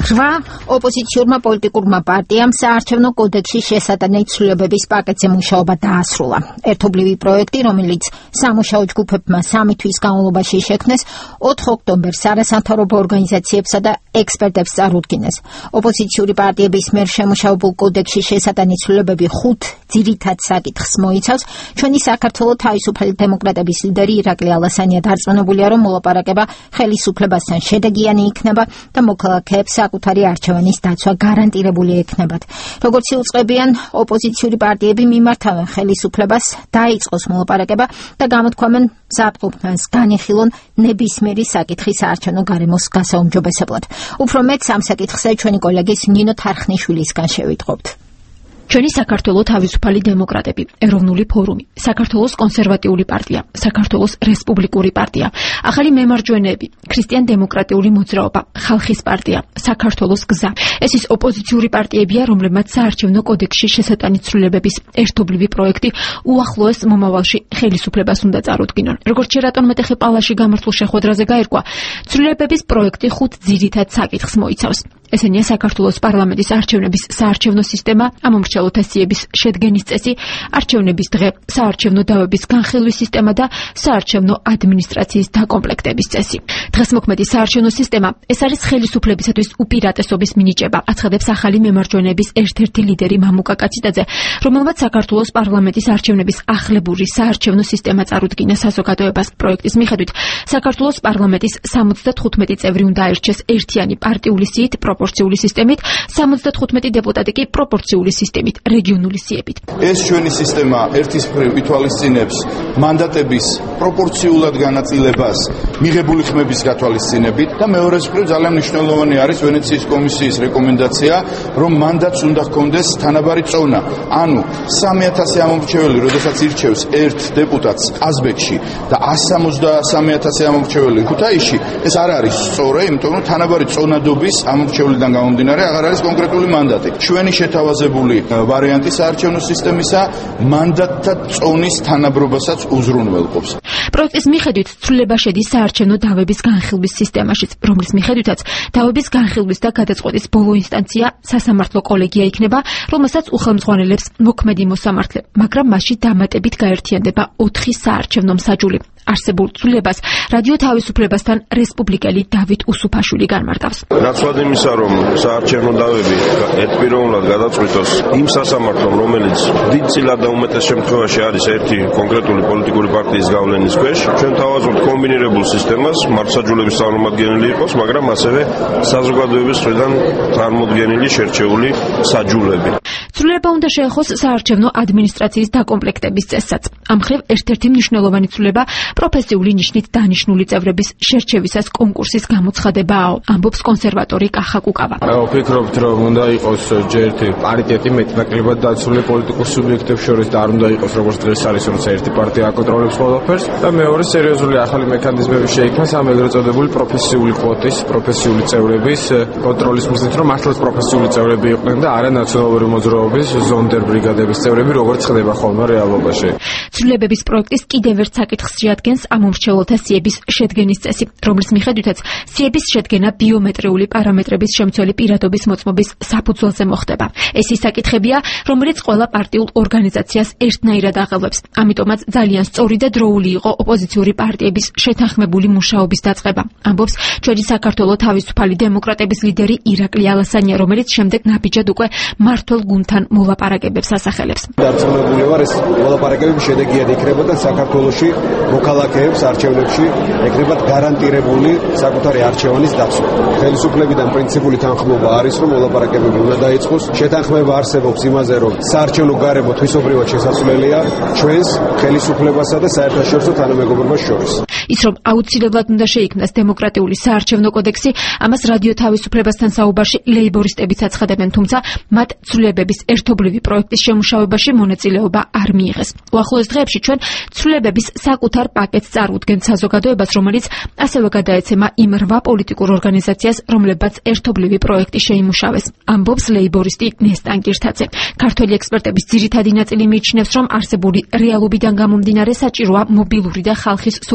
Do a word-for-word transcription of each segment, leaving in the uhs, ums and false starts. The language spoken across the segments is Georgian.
რვა ოპოზიციურმა პოლიტიკურმა პარტიამ საარჩევნო კოდექსის შესატანელი ცვლილებების პაკეტზე მუშაობა დაასრულა. ერთობლივი პროექტი, რომელიც სამუშაო ჯგუფებმა სამი თვის განმავლობაში შექმნეს, ოთხ ოქტომბერს არასამთავრობო ორგანიზაციებსა და ექსპერტებს წარუდგინეს. ოპოზიციური პარტიების მიერ შემუშავებულ კოდექსის შესატანელი ცვლილებები ხუთ ძირითად საკითხს მოიცავს. ჩვენი საქართველოს თავისუფალი დემოკრატების ლიდერი ირაკლი ალასანია დარწმუნებულია, რომ მოლაპარაკება ხელისუფლებასთან შედეგიანი იქნება და მოქალაქეებს საკუთარი არჩევანის დაცვა გარანტირებული ექნებათ. როგორც იუწყებიან, ოპოზიციური პარტიები მიმართავენ ხელისუფლებას დაიწყოს მოლაპარაკება და გამოთქვამენ მზადყოფნას განიხილონ ნებისმიერი საკითხის საარჩევნო გარემოს გასაუმჯობესებლად. უფრო მეტ ამ საკითხზე ჩვენი კოლეგის ნინო თარხნიშვილისგან შევიტყობთ. ჩვენი საქართველოს თავისუფალი დემოკრატები, ეროვნული ფორუმი, საქართველოს კონსერვატიული პარტია, საქართველოს რესპუბლიკური პარტია, ახალი მემარჯვენეები, ქრისტიან-დემოკრატიული მოძრაობა, ხალხის პარტია, საქართველოს გზა. ეს ის ოპოზიციური პარტიებია, რომლებმაც საარჩევნო კოდექსის შესატანელი ცვლილებების ერთობლივი პროექტი უახლოეს მომავალში ხელისუფლებას უნდა წარუდგინონ. როგორც შერატონ მეტეხე პალაში გამართულ შეხვედრაზე გაირკვა, ცვლილებების პროექტი ხუთ ძირითად საკითხს მოიცავს. ესენია საქართველოს პარლამენტის არჩევნების საარჩევნო სისტემა, ამომრჩევლოთა სიების შედგენის წესი, არჩევნების დღე, საარჩევნო დავების განხილვის სისტემა და საარჩევნო ადმინისტრაციის დაკომპლექტების წესი. დღესმოქმედი საარჩევნო სისტემა ეს არის ხელისუფლებისათვის უპირატესობის მინიჭება, აცხადებს ახალი მემარჯვენეების ერთ-ერთი ლიდერი მამუკა კაციტაძე, რომელმაც საქართველოს პარლამენტის არჩევნების ახლებური საარჩევნო სისტემა წარუდგინა საზოგადოებას. პროექტის მიხედვით, საქართველოს პარლამენტის სამოცდათხუთმეტი წევრი უნდა აირჩეს ერთიანი პარტიული სიით, პროპორციული სისტემით, სამოცდათხუთმეტი დეპუტატი კი პროპორციული სისტემით, რეგიონული სიებით. ეს ჩვენი სისტემა ერთის მხრივ ითვალისწინებს მანდატების პროპორციულად განაწილებას მიღებული ხმების გათვალისწინებით და მეორეს მხრივ ძალიან მნიშვნელოვანი არის ვენეციის კომისიის რეკომენდაცია, რომ მანდატს უნდა ჰქონდეს თანაბარი წონა. ანუ სამი ათასი ამომრჩეველი, როდესაც ირჩევს ერთ დეპუტატს ყაზბეგში და ასი სამოცდასამი ათასი ამომრჩეველი ქუთაისში, ეს არ არის სწორი, იმიტომ რომ თანაბარი წონადობის ამომრჩევლიდან გამომდინარე აღარ არის კონკრეტული მანდატი. ჩვენი შეთავაზებული ვარიანტი საარჩევნო სისტემისა მანდატთა წონის თანაბრობასაც უზრუნველყოფს. პროექტის მიხედვით ცვლილება შედის საარჩევნო დავების განხილვის სისტემაშიც, რომლის მიხედვითაც დავების განხილვის და გადაწყვეტის ბოლო ინსტანცია სასამართლო კოლეგია იქნება, რომელსაც უხელმძღვანელებს მოქმედი მოსამართლე, მაგრამ მასში დამატებით გაერთიანდება ოთხი საარჩევნო მსაჯული. არსებულ ცვლილებას რადიო თავისუფლებასთან რესპუბლიკელი დავით უსუფაშვილი განმარტავს. ნაცვლად იმისა, რომ საარჩევნო დავები ერთპიროვნულად გადაწყვიტოს იმ სასამართლომ, რომელიც დიდწილად და უმეტეს შემთხვევაში არის ერთი კონკრეტული პოლიტიკური პარტიის გავლენის ქვეშ, ჩვენ თავაზობთ კომბინირებულ სისტემას, მართლმსაჯულების წარმომადგენელი იყოს, მაგრამ ასევე საზოგადოების მხრიდან წარმოდგენილი შერჩეული საჯულები. ცვლილება უნდა შეეხოს საარჩევნო ადმინისტრაციის დაკომპლექტების წესსაც. ამ მხრივ ერთ-ერთი მნიშვნელოვანი ცვლილება პროფესიული ნიშნით დანიშნული წევრების შერჩევისას კონკურსის გამოცხადებაა, ამბობს კონსერვატორი კახა კუკავა. ვფიქრობთ, რომ უნდა იყოს ჯერტი პარიტეტი მეტნაკლებად დაცული პოლიტიკურ სუბიექტებს შორის და არ უნდა იყოს როგორც დღეს არის, როცა ერთი პარტია აკონტროლებს ყველაფერს და მეორე სერიოზული ახალი მექანიზმები შეიქმნას ამ ეგრეთ წოდებული პროფესიული კვოტის, პროფესიული წევრების კონტროლის მიზნით, რომ მართლაც პროფესიული წევრები იყვნენ და არა ნაციონალური მოძრაობის ზონდერ ბრიგადების წევრები, როგორც ხდება ხოლმე რეალობაში. ცვლილებების პროექტის კიდევ ერთ საკითხს შეადგენს ამომრჩევლოთა სიების შედგენის წესი, რომლის მიხედვითაც სიების შედგენა ბიომეტრიული პარამეტრების შემცველი პირადობის მოწმობის საფუძველზე მოხდება. ეს ის საკითხებია, რომელიც ყველა პარტიულ ორგანიზაციას ერთნაირად აღელვებს. ამიტომაც ძალიან სწორი და დროული იყო ოპოზიციური პარტიების შეთანხმებული მუშაობის დაწყება, ამბობს ჩვენი საქართველოს თავისუფალი დემოკრატების ლიდერი ირაკლი ალასანია, რომელიც შემდეგ ნაბიჯად უკვე მართლ გუნდთან მოლაპარაკებებს ასახელებს. დარწმუნებული ვარ, ეს მოლაპარაკებები შედეგიანი იქნებოდა საქართველოში მოქალაქეებს არჩევნებში ეკნებათ გარანტირებული საკუთარი არჩევანის დაცვა. ხელისუფლებიდან პრინციპული თანხმობა არის, რომ მოლაპარაკებები უნდა დაიწყოს. შეთანხმება არსებობს იმაზე, რომ საარჩევნო გარემო თვისობრივად შესაძლებელია ჩვენს ხელისუფლებასა და საერთაშორისო თანამეგობრობას შორის. ის რომ აუცილებლად უნდა შეიქმნას დემოკრატიული საარჩევნო კოდექსი, ამას რადიო თავისუფლებასთან საუბარში ლეიბორისტებიც აცხადებენ, თუმცა მათ ცვლილებების ერთობლივი პროექტის შემუშავებაში მონაწილეობა არ მიიღეს. უახლოეს დღეებში ჩვენ ცვლილებების საკუთარ პაკეტს წარუდგენთ საზოგადოებას, რომელიც ასევე გადაეცემა იმ რვა პოლიტიკურ ორგანიზაციას, რომლებმაც ერთობლივი პროექტი შეიმუშავეს, ამბობს ლეიბორისტი ნესტან კირთაძე. ქართველი ექსპერტების ძირითადი ნაწილი მიიჩნევს, რომ არსებული რეალობიდან გამომდინარე საჭიროა მობილური და ხალხის სურვილზე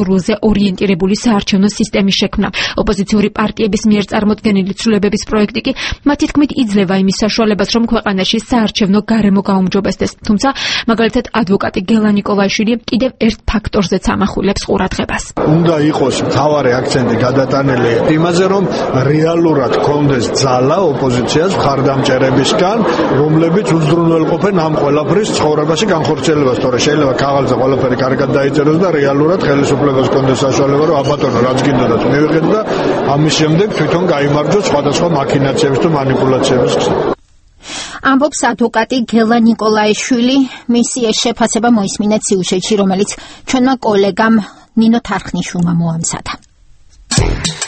ორიენტირებული საარჩევნო სისტემის შექმნა. ოპოზიციური პარტიების მიერ წარმოდგენილი ცვლილებების პროექტი კი მათი თქმით იძლევა იმის საშუალებას, რომ ქვეყანაში საარჩევნო გარემო გაუმჯობესდეს. თუმცა, მაგალითად, ადვოკატი გელა ნიკოლაიშვილი კიდევ ერთ ფაქტორზეც ამახვილებს ყურადღებას. უნდა იყოს მთავარი აქცენტი გადატანილი იმაზე, რომ რეალურად კონდეს ძალა ოპოზიციას მხარდამჭერებისგან, რომლებიც უზრუნველყოფენ ამ ყველაფრის ცხოვრებაში განხორციელებას, თორე შეიძლება ქაღალდზე ყველაფერი კარგად დაიწეროს და რეალურად ხელისუფლებას კონდეს საშუალება, რომ აბატონო რაც გინდოდათ მივიღეთ და ამის შემდეგ თვითონ გაიმარჯვოს სხვადასხვა მაქინაციების და манипуляციების გზით. ამბობს ადვოკატი გელა ნიკოლაიშვილი. მისი ეს შეფასება მოისმინეთ სიუჟეტში, რომელიც ჩვენმა კოლეგამ ნინო თარხნიშვილმა მოამზადა.